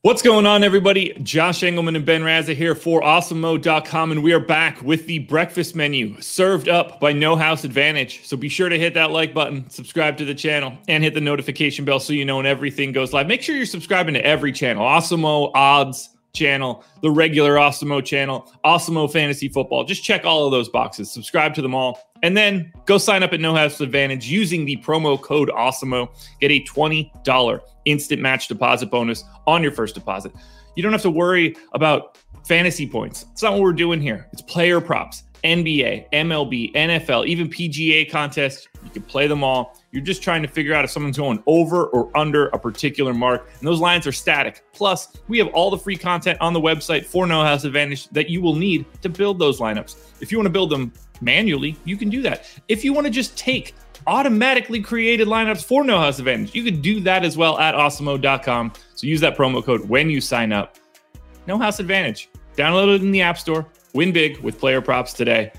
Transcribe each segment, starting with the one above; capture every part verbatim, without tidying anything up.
What's going on, everybody? Josh Engelman and Ben Raza here for awesome mode dot com, and we are back with the breakfast menu served up by No House Advantage. So be sure to hit that like button, subscribe to the channel, and hit the notification bell so you know when everything goes live. Make sure you're subscribing to every channel. Awesemo Odds channel, the regular Awesemo channel, Awesemo Fantasy Football. Just check all of those boxes. Subscribe to them all. And then go sign up at No House Advantage using the promo code Awesemo. Get a twenty dollars instant match deposit bonus on your first deposit. You don't have to worry about fantasy points. It's not what we're doing here. It's player props, N B A, M L B, N F L, even P G A contests. You can play them all. You're just trying to figure out if someone's going over or under a particular mark, and those lines are static. Plus, we have all the free content on the website for No House Advantage that you will need to build those lineups. If you want to build them manually, you can do that. If you want to just take automatically created lineups for No House Advantage, you could do that as well at awesome mode dot com. So use that promo code when you sign up. No House Advantage. Download it in the App Store. Win big with player props today.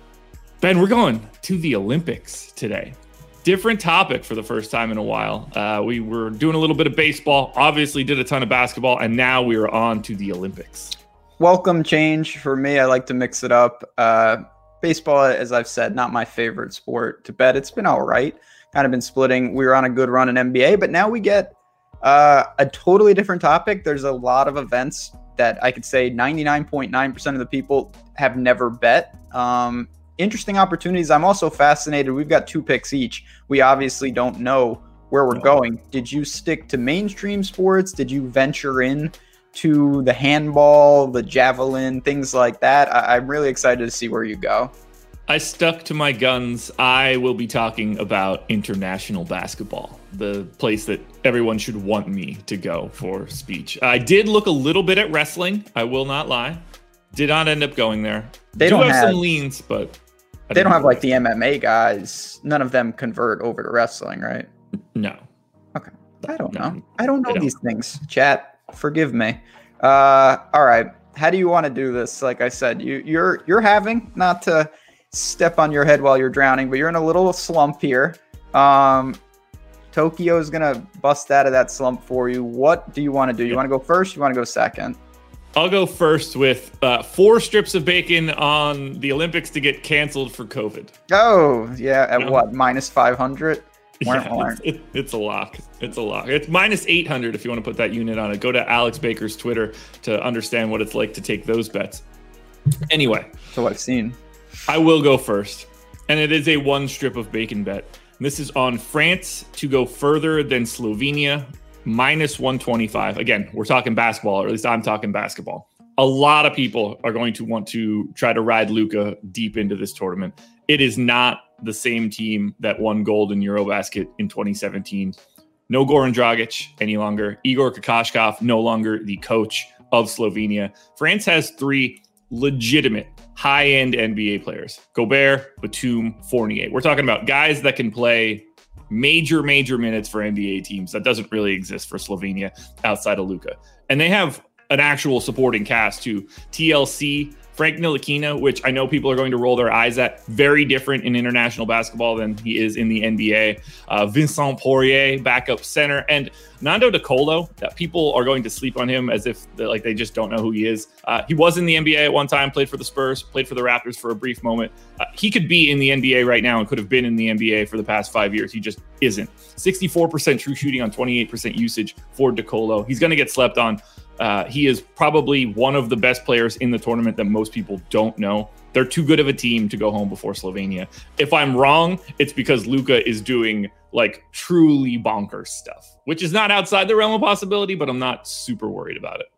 Ben, we're going to the Olympics today. Different topic for the first time in a while. Uh, we were doing a little bit of baseball, obviously did a ton of basketball, and now we are on to the Olympics. Welcome change for me. I like to mix it up. Uh, baseball, as I've said, not my favorite sport to bet. It's been all right. Kind of been splitting. We were on a good run in N B A, but now we get uh, a totally different topic. There's a lot of events that I could say ninety-nine point nine percent of the people have never bet. Um, interesting opportunities. I'm also fascinated. We've got two picks each. We obviously don't know where we're going. Did you stick to mainstream sports? Did you venture in to the handball, the javelin, things like that? I- I'm really excited to see where you go. I stuck to my guns. I will be talking about international basketball, the place that everyone should want me to go for speech. I did look a little bit at wrestling. I will not lie. Did not end up going there. They Do don't have, have some leans, but I they don't have go like there. the M M A guys. None of them convert over to wrestling, right? No. Okay. I don't No, know. I don't know they these things. Chat, forgive me. Uh, all right. How do you want to do this? Like I said, you, you're you're having, not to step on your head while you're drowning, but you're in a little slump here. Um, Tokyo is gonna bust out of that slump for you. What do you want to do? You Yeah. want to go first? You want to go second? I'll go first with uh, four strips of bacon on the Olympics to get canceled for COVID. Oh, yeah. At No. what? minus five hundred? Yeah, it's, it, it's a lock. It's a lock. It's minus eight hundred if you want to put that unit on it. Go to Alex Baker's Twitter to understand what it's like to take those bets. Anyway, So what I've seen. I will go first. And it is a one strip of bacon bet. And this is on France to go further than Slovenia, minus one twenty-five. Again, we're talking basketball, or at least I'm talking basketball. A lot of people are going to want to try to ride Luka deep into this tournament. It is not the same team that won gold in Eurobasket in twenty seventeen. No Goran Dragic any longer. Igor Kokoškov no longer the coach of Slovenia. France has three legitimate high-end N B A players. Gobert, Batum, Fournier. We're talking about guys that can play major, major minutes for N B A teams. That doesn't really exist for Slovenia outside of Luka. And they have an actual supporting cast too. T L C, Frank Ntilikina, which I know people are going to roll their eyes at, very different in international basketball than he is in the N B A. Uh, Vincent Poirier, backup center, and Nando De Colo, that people are going to sleep on him as if like they just don't know who he is. Uh, he was in the N B A at one time, played for the Spurs, played for the Raptors for a brief moment. Uh, he could be in the N B A right now and could have been in the N B A for the past five years. He just isn't. sixty-four percent true shooting on twenty-eight percent usage for De Colo. He's going to get slept on. Uh, he is probably one of the best players in the tournament that most people don't know. They're too good of a team to go home before Slovenia. If I'm wrong, it's because Luka is doing like truly bonkers stuff, which is not outside the realm of possibility, but I'm not super worried about it.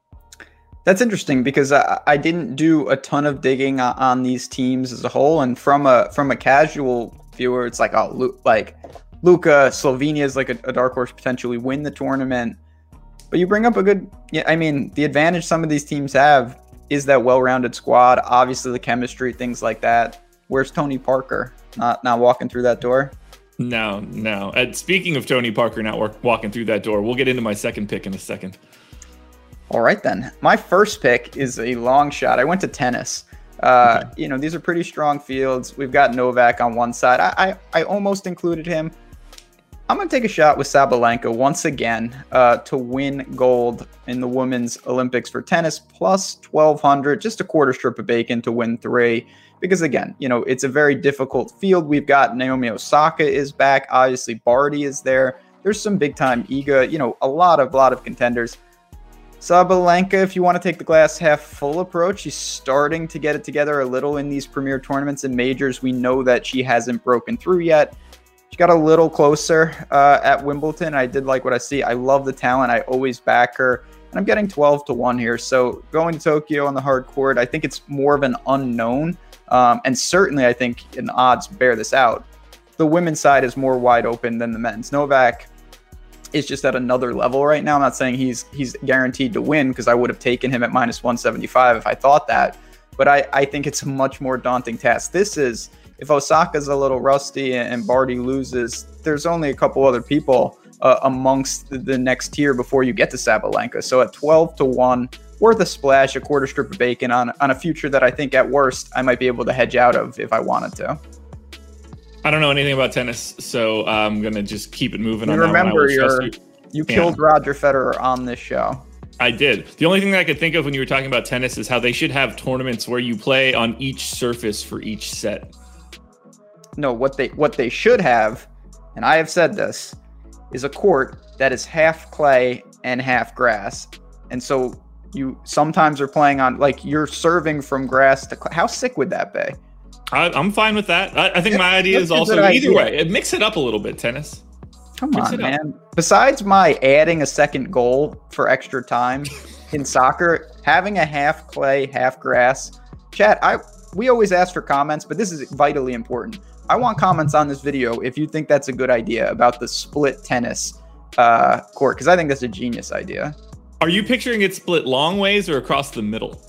That's interesting because I, I didn't do a ton of digging on, on these teams as a whole, and from a from a casual viewer, it's like oh, Lu- like Luka, Slovenia is like a, a dark horse potentially win the tournament. But you bring up a good, yeah. I mean, the advantage some of these teams have is that well-rounded squad. Obviously, the chemistry, things like that. Where's Tony Parker? Not not walking through that door. No, no. And speaking of Tony Parker not work, walking through that door, we'll get into my second pick in a second. All right, then. My first pick is a long shot. I went to tennis. Uh, okay. You know, these are pretty strong fields. We've got Novak on one side. I, I, I almost included him. I'm going to take a shot with Sabalenka once again uh, to win gold in the women's Olympics for tennis, plus twelve hundred, just a quarter strip of bacon to win three. Because again, you know, it's a very difficult field. We've got Naomi Osaka is back. Obviously, Barty is there. There's some big time Iga, you know, a lot of, lot of contenders. Sabalenka, if you want to take the glass half full approach, she's starting to get it together a little in these premier tournaments and majors. We know that she hasn't broken through yet. She got a little closer uh, at Wimbledon. I did like what I see. I love the talent. I always back her. And I'm getting twelve to one here. So going to Tokyo on the hard court, I think it's more of an unknown. Um, and certainly, I think in the odds bear this out. The women's side is more wide open than the men's. Novak is just at another level right now. I'm not saying he's he's guaranteed to win, because I would have taken him at minus one seventy-five if I thought that. But I, I think it's a much more daunting task. This is... If Osaka's a little rusty and Barty loses, there's only a couple other people uh, amongst the, the next tier before you get to Sabalenka. So at twelve to one, worth a splash, a quarter strip of bacon on, on a future that I think at worst I might be able to hedge out of if I wanted to. I don't know anything about tennis, so I'm going to just keep it moving. You on remember that your, you. you killed yeah. Roger Federer on this show. I did. The only thing that I could think of when you were talking about tennis is how they should have tournaments where you play on each surface for each set. No, what they what they should have, and I have said this, is a court that is half clay and half grass. And so you sometimes are playing on, like, you're serving from grass to clay. How sick would that be? I, I'm fine with that. I, I think my idea is also either way. Mix it up a little bit, tennis. Come on, man. Besides my adding a second goal for extra time in soccer, having a half clay, half grass. Chat, I we always ask for comments, but this is vitally important. I want comments on this video if you think that's a good idea about the split tennis uh, court, because I think that's a genius idea. Are you picturing it split long ways or across the middle?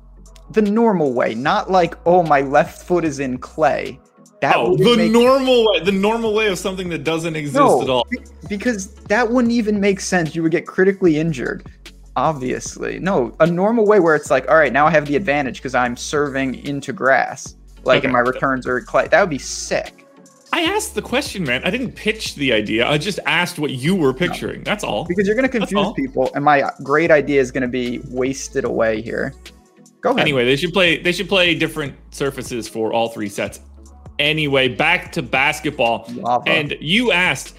The normal way, not like, oh, my left foot is in clay. That oh, the make... normal way, the normal way of something that doesn't exist no, at all. Because that wouldn't even make sense. You would get critically injured, obviously. No, a normal way where it's like, all right, now I have the advantage because I'm serving into grass. Like, okay. And my returns are clay. That would be sick. I asked the question, man. I didn't pitch the idea. I just asked what you were picturing. No. That's all. Because you're going to confuse people, and my great idea is going to be wasted away here. Go ahead. Anyway, they should play. They should play different surfaces for all three sets. Anyway, back to basketball. Lava. And you asked,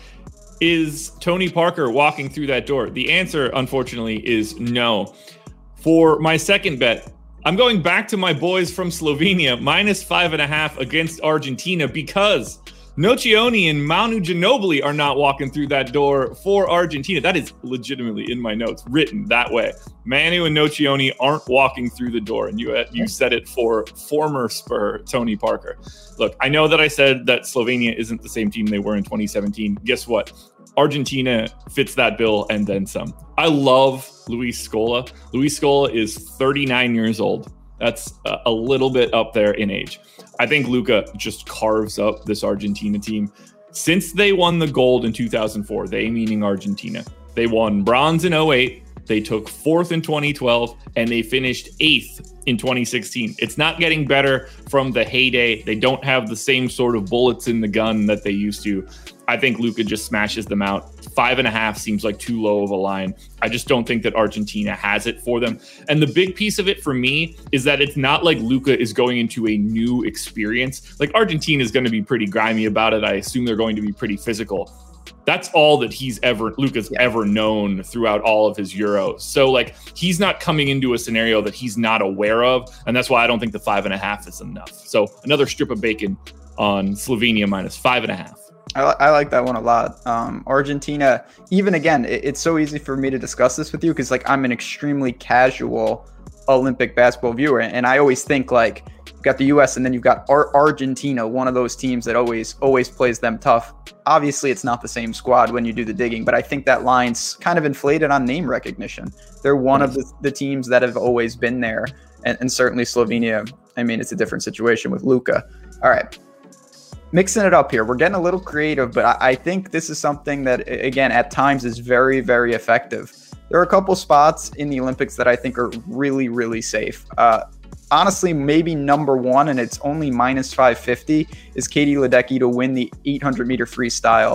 is Tony Parker walking through that door? The answer, unfortunately, is no. For my second bet, I'm going back to my boys from Slovenia, minus five and a half against Argentina, because Nocioni and Manu Ginobili are not walking through that door for Argentina. That is legitimately in my notes, written that way. Manu and Nocioni aren't walking through the door, and you you said it for former Spur Tony Parker. Look, I know that I said that Slovenia isn't the same team they were in twenty seventeen. Guess what? Argentina fits that bill and then some. I love Luis Scola. Luis Scola is thirty-nine years old. That's a, a little bit up there in age. I think Luka just carves up this Argentina team. Since they won the gold in two thousand four, they meaning Argentina, they won bronze in oh eight, they took fourth in twenty twelve, and they finished eighth in twenty sixteen. It's not getting better from the heyday. They don't have the same sort of bullets in the gun that they used to. I think Luka just smashes them out. Five and a half seems like too low of a line. I just don't think that Argentina has it for them. And the big piece of it for me is that it's not like Luka is going into a new experience. Like, Argentina is going to be pretty grimy about it. I assume they're going to be pretty physical. That's all that he's ever, Luka's yeah. ever known throughout all of his Euros. So, like, he's not coming into a scenario that he's not aware of. And that's why I don't think the five and a half is enough. So another strip of bacon on Slovenia minus five and a half. I, I like that one a lot. Um, Argentina, even again, it, it's so easy for me to discuss this with you because, like, I'm an extremely casual Olympic basketball viewer. And I always think, like, you've got the U S and then you've got Ar- Argentina, one of those teams that always, always plays them tough. Obviously, it's not the same squad when you do the digging, but I think that line's kind of inflated on name recognition. They're one of the, the teams that have always been there. And, and certainly Slovenia, I mean, it's a different situation with Luka. All right. Mixing it up here. We're getting a little creative, but I, I think this is something that, again, at times is very, very effective. There are a couple spots in the Olympics that I think are really, really safe. Uh, honestly, maybe number one, and it's only minus five fifty, is Katie Ledecky to win the eight hundred meter freestyle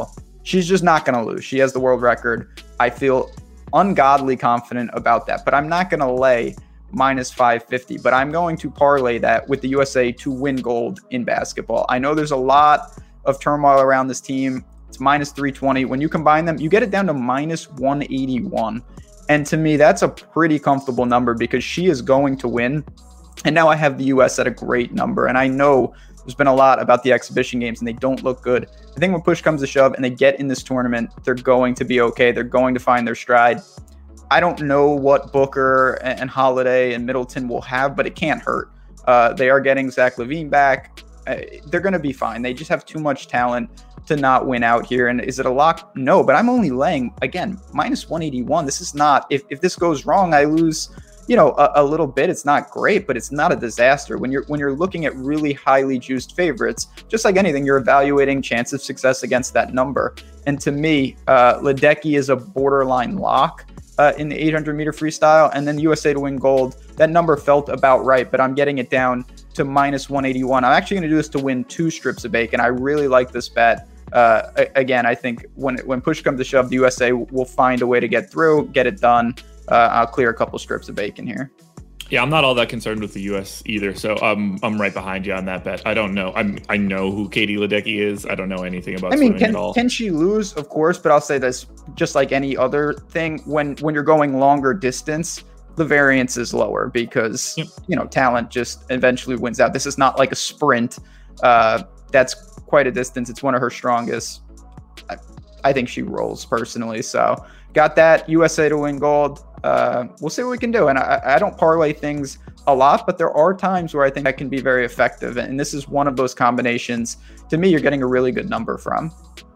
she's just not going to lose. She has the world record. I feel ungodly confident about that, but I'm not going to lay minus five fifty, but I'm going to parlay that with the U S A to win gold in basketball. I know there's a lot of turmoil around this team. It's minus three twenty. When you combine them, you get it down to minus one eighty-one. And to me, that's a pretty comfortable number because she is going to win. And now I have the U S at a great number. And I know there's been a lot about the exhibition games and they don't look good. I think when push comes to shove and they get in this tournament, they're going to be okay. They're going to find their stride. I don't know what Booker and Holiday and Middleton will have, but it can't hurt. Uh, they are getting Zach LaVine back. Uh, they're going to be fine. They just have too much talent to not win out here. And is it a lock? No, but I'm only laying, again, minus one eighty-one. This is not, if, if this goes wrong, I lose, you know, a, a little bit. It's not great, but it's not a disaster. When you're, when you're looking at really highly juiced favorites, just like anything, you're evaluating chance of success against that number. And to me, uh, Ledecky is a borderline lock uh, in the eight hundred meter freestyle. And then U S A to win gold. That number felt about right, but I'm getting it down to minus one eighty-one. I'm actually going to do this to win two strips of bacon. I really like this bet. Uh, again, I think when when push comes to shove, the U S A will find a way to get through, get it done. Uh, I'll clear a couple strips of bacon here. Yeah, I'm not all that concerned with the U S either, so I'm I'm right behind you on that bet. I don't know. I'm I know who Katie Ledecky is. I don't know anything about I mean, swimming can, at all. Can she lose? Of course, but I'll say this, just like any other thing, when when you're going longer distance, the variance is lower because, yep. you know, talent just eventually wins out. This is not like a sprint. Uh, that's quite a distance. It's one of her strongest. I, I think she rolls personally. So got that. U S A to win gold. Uh, we'll see what we can do. And I, I don't parlay things a lot, but there are times where I think that can be very effective. And this is one of those combinations. To me, you're getting a really good number from.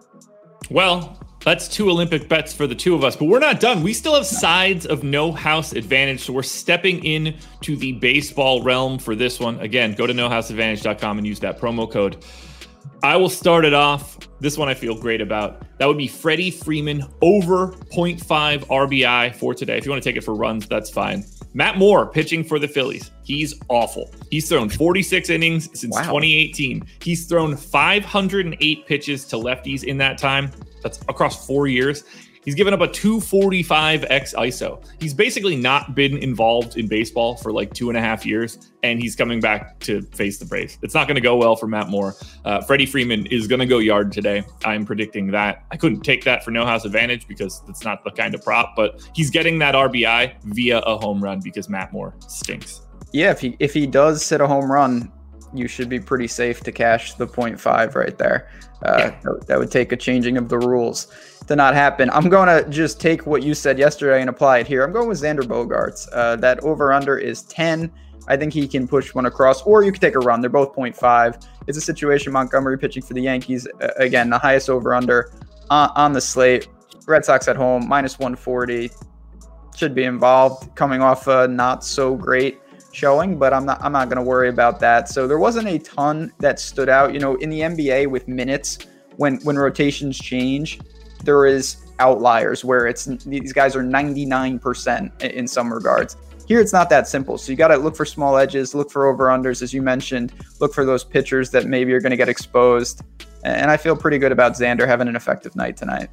Well, that's two Olympic bets for the two of us, but we're not done. We still have sides of no house advantage. So we're stepping in to the baseball realm for this one. Again, go to no house advantage dot com and use that promo code. I will start it off. This one I feel great about. That would be Freddie Freeman over point five R B I for today. If you want to take it for runs, that's fine. Matt Moore pitching for the Phillies. He's awful. He's thrown forty-six innings since wow. twenty eighteen. He's thrown five hundred eight pitches to lefties in that time. That's across four years. He's given up a two forty-five X I S O. He's basically not been involved in baseball for like two and a half years, and he's coming back to face the Braves. It's not going to go well for Matt Moore. Uh, Freddie Freeman is going to go yard today. I'm predicting that. I couldn't take that for no house advantage because it's not the kind of prop, but he's getting that R B I via a home run because Matt Moore stinks. Yeah, if he if he does hit a home run, you should be pretty safe to cash the point five right there. Uh, yeah. That would take a changing of the rules to not happen. I'm going to just take what you said yesterday and apply it here. I'm going with Xander Bogaerts. Uh, that over-under is ten. I think he can push one across, or you could take a run. They're both point five. It's a situation Montgomery pitching for the Yankees. Uh, again, the highest over-under on, on the slate. Red Sox at home, minus one forty. Should be involved, coming off a not so great showing, but I'm not I'm not going to worry about that. So there wasn't a ton that stood out. You know, in the N B A with minutes, when when rotations change, there is outliers where it's these guys are ninety-nine percent in some regards. Here, it's not that simple. So you got to look for small edges, look for over-unders, as you mentioned, look for those pitchers that maybe are going to get exposed. And I feel pretty good about Xander having an effective night tonight.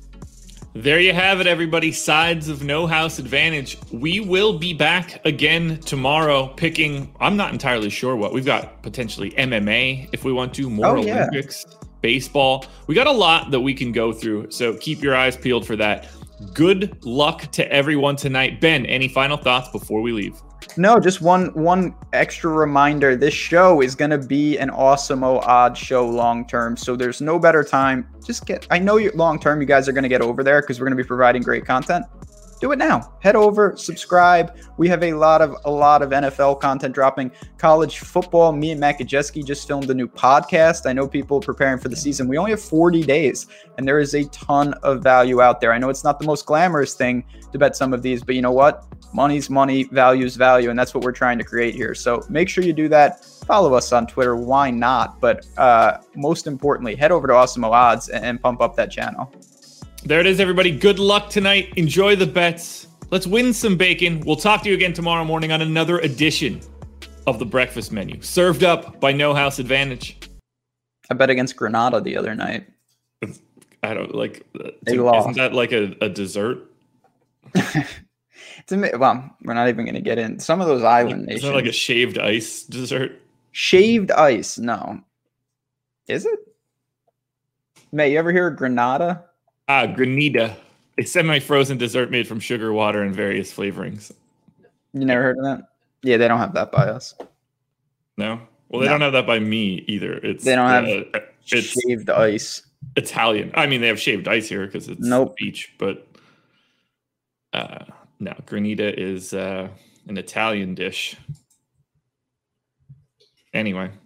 There you have it, everybody. Sides of no house advantage. We will be back again tomorrow picking, I'm not entirely sure what. We've got potentially M M A if we want to, more oh, yeah. Olympics, baseball. We got a lot that we can go through, so keep your eyes peeled for that. Good luck to everyone tonight. Ben, any final thoughts before we leave? No, just one one extra reminder. This show is going to be an Awesemo Odds show long term, so there's no better time. Just get, I know you long term you guys are going to get over there because we're going to be providing great content. Do it now. Head over, subscribe. We have a lot of a lot of N F L content dropping. College football. Me and Matt Gajewski just filmed a new podcast. I know people preparing for the season. We only have forty days, and there is a ton of value out there. I know it's not the most glamorous thing to bet some of these, but you know what? Money's money, value's value, and that's what we're trying to create here. So make sure you do that. Follow us on Twitter. Why not? But uh, most importantly, head over to Awesemo Odds and, and pump up that channel. There it is, everybody. Good luck tonight. Enjoy the bets. Let's win some bacon. We'll talk to you again tomorrow morning on another edition of the breakfast menu, served up by No House Advantage. I bet against Granada the other night. I don't like. They Isn't lost. that like a, a dessert? It's a, well, we're not even going to get in some of those island Is nations. that like a shaved ice dessert? Shaved ice? No. Is it? May you ever hear of Granada? Ah, Granita. A semi-frozen dessert made from sugar, water, and various flavorings. You never heard of that? Yeah, they don't have that by us. No? Well, they No. don't have that by me either. It's They don't have uh, it's shaved ice. Italian. I mean, they have shaved ice here because it's Nope. the beach, but uh, no, Granita is uh, an Italian dish. Anyway.